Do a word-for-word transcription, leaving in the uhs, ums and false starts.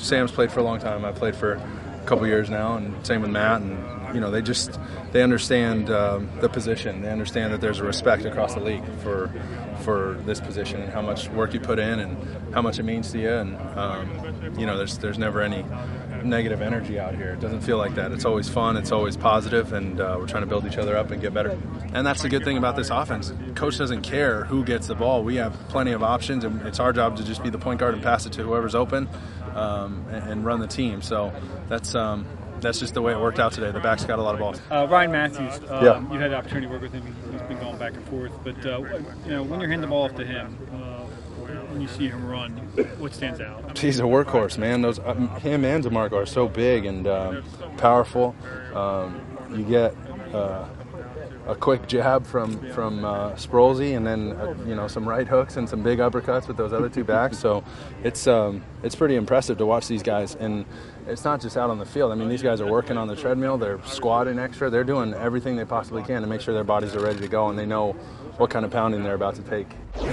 Sam's played for a long time. I've played for a couple years now, and same with Matt. And you know, they just they understand um, the position. They understand that there's a respect across the league for for this position and how much work you put in and how much it means to you. And um, you know, there's there's never any negative energy out here. It doesn't feel like that. It's always fun. It's always positive, and uh, we're trying to build each other up and get better. And that's the good thing about this offense. Coach doesn't care who gets the ball. We have plenty of options, and it's our job to just be the point guard and pass it to whoever's open um, and, and run the team. So that's um, that's just the way it worked out today. The backs got a lot of balls. Uh, Ryan Matthews, uh, yeah. you had the opportunity to work with him. He's been going back and forth. But uh, you know, when you're handing the ball off to him, uh, when you see him run, what stands out? He's a workhorse, man. Those uh, him and DeMarco are so big and um, powerful. Um, you get uh, a quick jab from from uh, Sprolzy, and then uh, you know some right hooks and some big uppercuts with those other two backs. So it's um, it's pretty impressive to watch these guys. And it's not just out on the field. I mean, these guys are working on the treadmill. They're squatting extra. They're doing everything they possibly can to make sure their bodies are ready to go, and they know what kind of pounding they're about to take.